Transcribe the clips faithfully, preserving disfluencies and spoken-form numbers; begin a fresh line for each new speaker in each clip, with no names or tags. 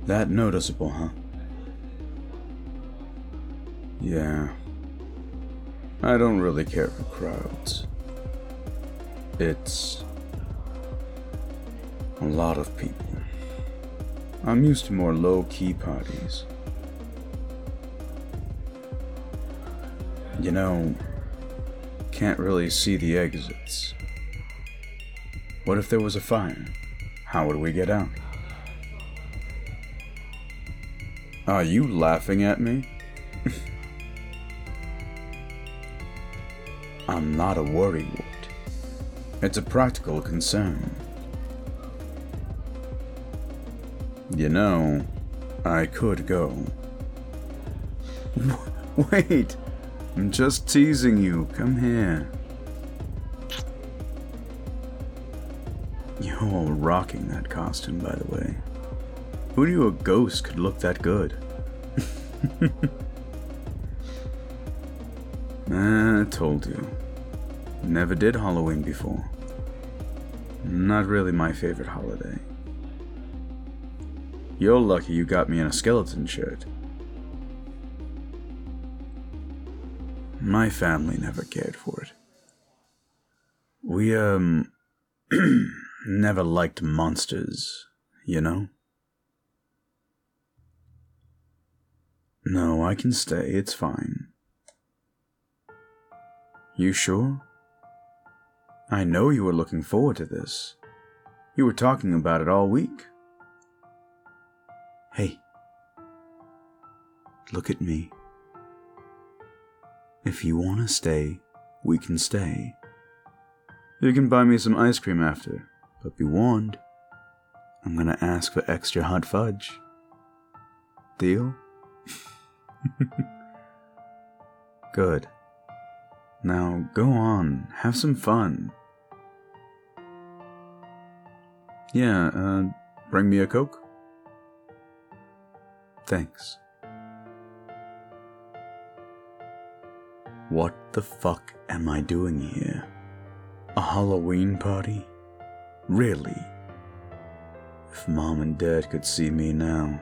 That noticeable, huh? Yeah. I don't really care for crowds. It's a lot of people. I'm used to more low-key parties. You know, can't really see the exits. What if there was a fire? How would we get out? Are you laughing at me? I'm not a worrywart. It's a practical concern. You know, I could go. Wait, I'm just teasing you. Come here. You're rocking that costume, by the way. Who knew a ghost could look that good? I told you. Never did Halloween before. Not really my favorite holiday. You're lucky you got me in a skeleton shirt. My family never cared for it. We, um, never liked monsters, you know? No, I can stay, it's fine. You sure? I know you were looking forward to this. You were talking about it all week. Hey, look at me. If you want to stay, we can stay. You can buy me some ice cream after, but be warned, I'm gonna ask for extra hot fudge. Deal? Good. Now go on, have some fun. Yeah, uh, bring me a Coke? Thanks. What the fuck am I doing here? A Halloween party? Really? If Mom and Dad could see me now.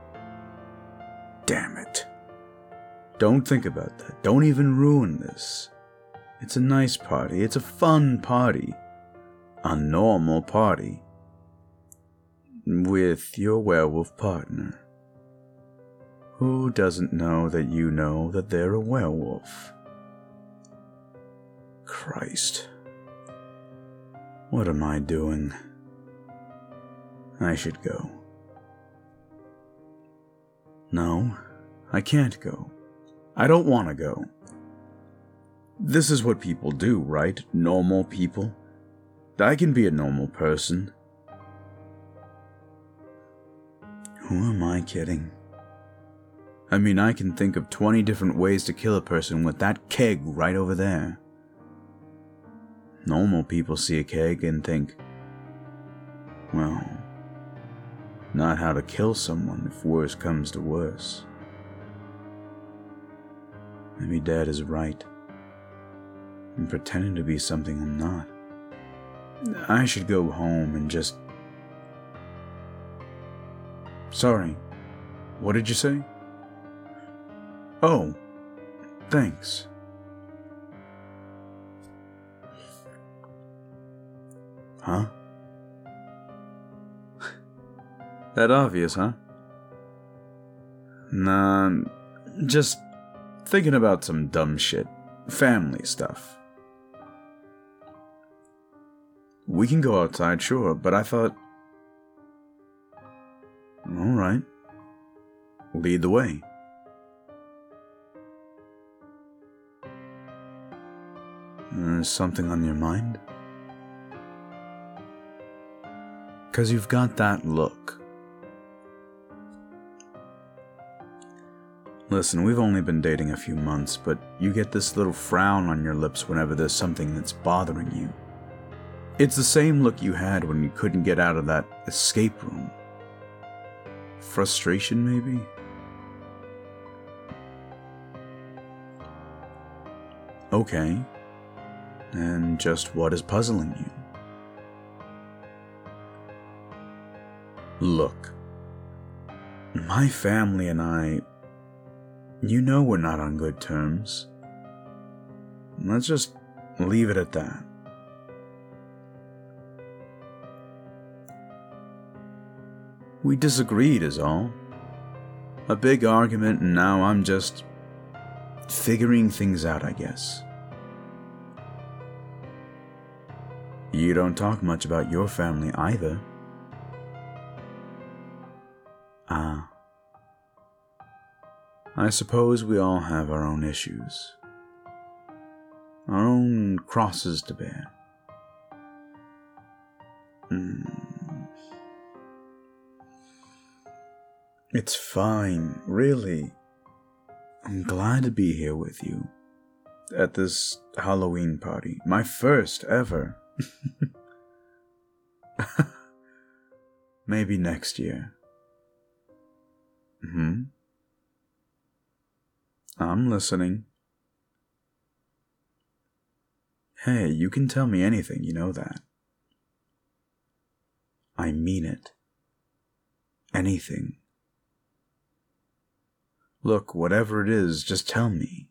Damn it. Don't think about that. Don't even ruin this. It's a nice party. It's a fun party. A normal party. With your werewolf partner. Who doesn't know that you know that they're a werewolf? Christ. What am I doing? I should go. No, I can't go. I don't want to go. This is what people do, right? Normal people. I can be a normal person. Who am I kidding? I mean, I can think of twenty different ways to kill a person with that keg right over there. Normal people see a keg and think, well, not how to kill someone if worse comes to worse. Maybe Dad is right. I'm pretending to be something I'm not. I should go home and just... Sorry, what did you say? Oh, thanks. Huh? That obvious, huh? Nah, just thinking about some dumb shit. Family stuff. We can go outside, sure, but I thought... Alright. Lead the way. There's something on your mind? 'Cause you've got that look. Listen, we've only been dating a few months, but you get this little frown on your lips whenever there's something that's bothering you. It's the same look you had when you couldn't get out of that escape room. Frustration, maybe? Okay. And just what is puzzling you? Look. My family and I, you know we're not on good terms. Let's just leave it at that. We disagreed is all. A big argument, and now I'm just figuring things out, I guess. You don't talk much about your family either. Ah. I suppose we all have our own issues. Our own crosses to bear. Mm. It's fine, really. I'm glad to be here with you. At this Halloween party. My first ever. Maybe next year. Hmm? I'm listening. Hey, you can tell me anything, you know that. I mean it. Anything. Look, whatever it is, just tell me.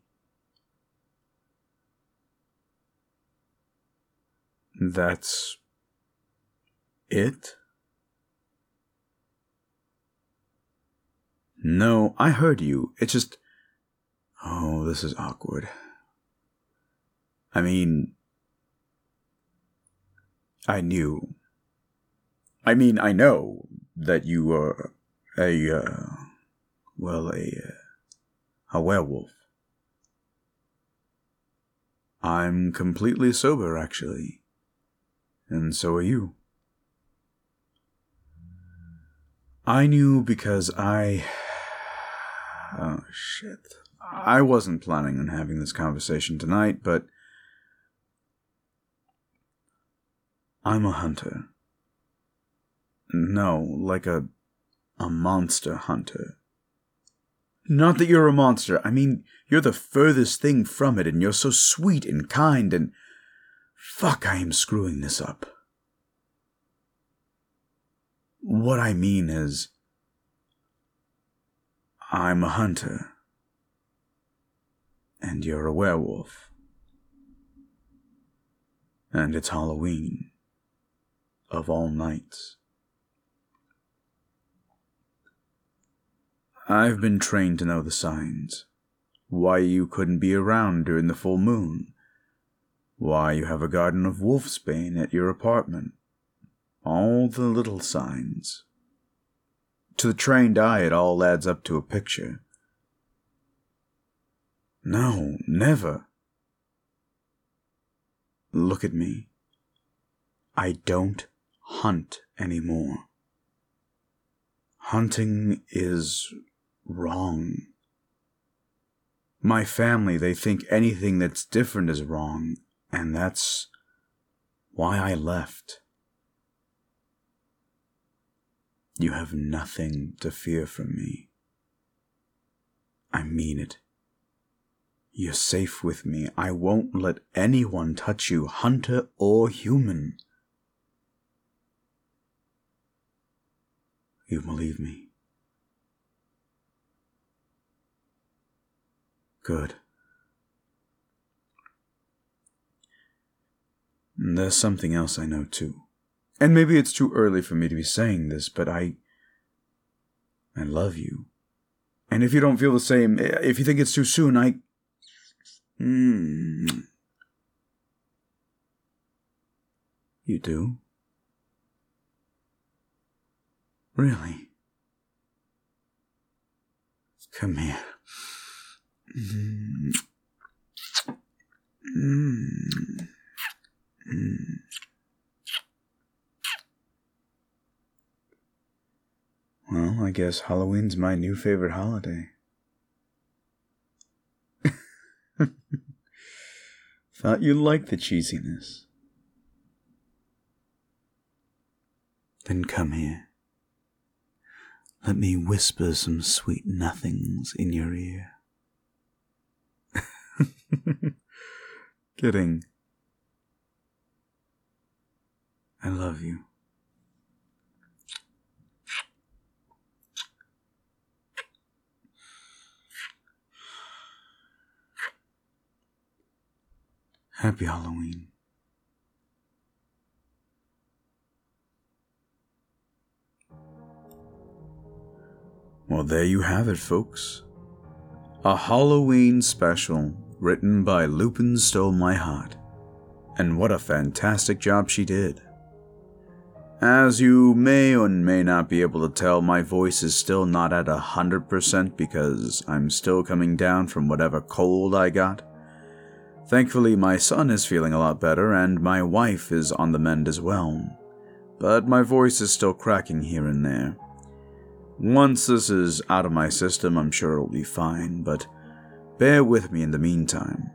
That's it? No, I heard you. It's just... Oh, this is awkward. I mean... I knew. I mean, I know that you are a, uh... Well, a... Uh, a werewolf. I'm completely sober, actually. And so are you. I knew because I... Oh, shit. I wasn't planning on having this conversation tonight, but... I'm a hunter. No, like a... a monster hunter. Not that you're a monster. I mean, you're the furthest thing from it, and you're so sweet and kind, and... Fuck, I am screwing this up. What I mean is... I'm a hunter. And you're a werewolf. And it's Halloween. Of all nights. I've been trained to know the signs. Why you couldn't be around during the full moon. Why you have a garden of wolfsbane at your apartment. All the little signs. To the trained eye, it all adds up to a picture. No, never. Look at me. I don't hunt anymore. Hunting is wrong. My family, they think anything that's different is wrong, and that's why I left. You have nothing to fear from me. I mean it. You're safe with me. I won't let anyone touch you, hunter or human. You believe me? Good. There's something else I know too. And maybe it's too early for me to be saying this, but I... I love you. And if you don't feel the same, if you think it's too soon, I... Mm. You do? Really? Come here. Mm. Mm. Mm. Well, I guess Halloween's my new favorite holiday. Thought you'd like the cheesiness. Then come here. Let me whisper some sweet nothings in your ear. Kidding. I love you. Happy Halloween. Well, there you have it, folks. A Halloween special written by Lupin Stole My Heart. And what a fantastic job she did. As you may or may not be able to tell, my voice is still not at one hundred percent because I'm still coming down from whatever cold I got. Thankfully, my son is feeling a lot better and my wife is on the mend as well. But my voice is still cracking here and there. Once this is out of my system, I'm sure it'll be fine, but bear with me in the meantime.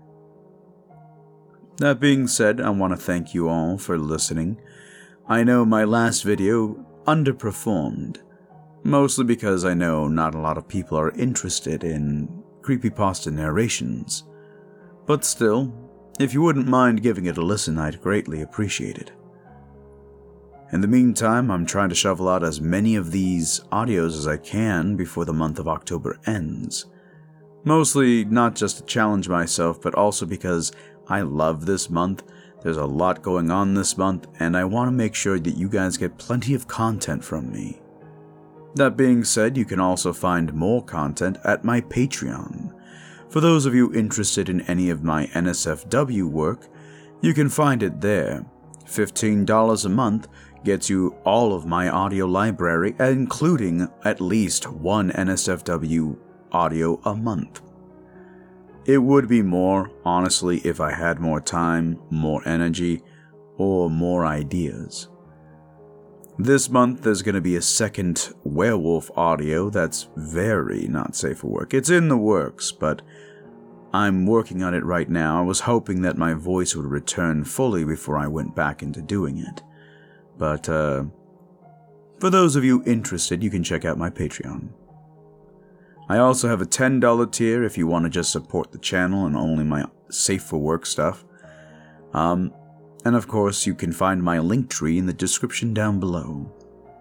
That being said, I want to thank you all for listening. I know my last video underperformed, mostly because I know not a lot of people are interested in creepypasta narrations. But still, if you wouldn't mind giving it a listen, I'd greatly appreciate it. In the meantime, I'm trying to shovel out as many of these audios as I can before the month of October ends. Mostly not just to challenge myself, but also because I love this month. There's a lot going on this month, and I want to make sure that you guys get plenty of content from me. That being said, you can also find more content at my Patreon. For those of you interested in any of my N S F W work, you can find it there. fifteen dollars a month gets you all of my audio library, including at least one N S F W audio a month. It would be more, honestly, if I had more time, more energy, or more ideas. This month there's going to be a second werewolf audio that's very not safe for work. It's in the works, but I'm working on it right now. I was hoping that my voice would return fully before I went back into doing it. But, uh, for those of you interested, you can check out my Patreon. I also have a ten dollar tier if you want to just support the channel and only my safe for work stuff. Um, and of course, you can find my link tree in the description down below.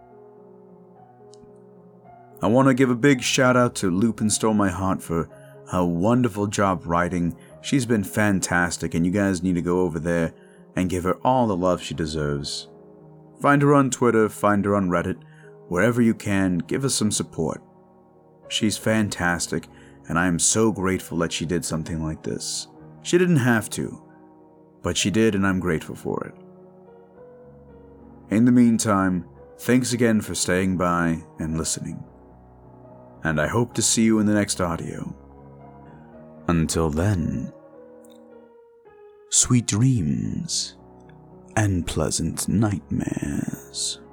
I want to give a big shout out to Lupin Stole My Heart for her wonderful job writing. She's been fantastic, and you guys need to go over there and give her all the love she deserves. Find her on Twitter, find her on Reddit, wherever you can, give us some support. She's fantastic, and I am so grateful that she did something like this. She didn't have to, but she did, and I'm grateful for it. In the meantime, thanks again for staying by and listening. And I hope to see you in the next audio. Until then, sweet dreams and pleasant nightmares.